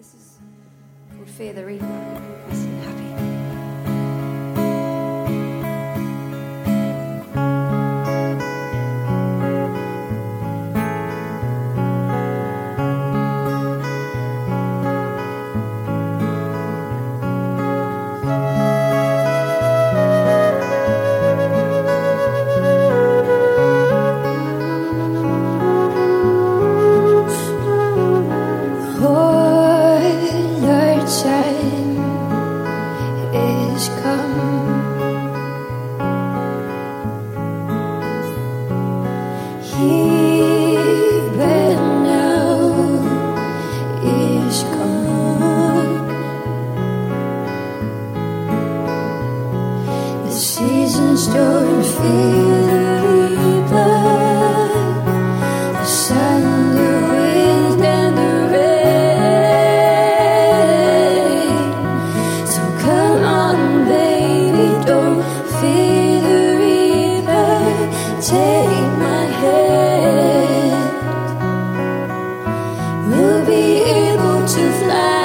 This is called Fear the Reaper. Nice and happy. Time is come. Even now is come. The seasons don't feel the reaper. The sun, the wind, and the fear the reaper, take my hand. We'll be able to fly.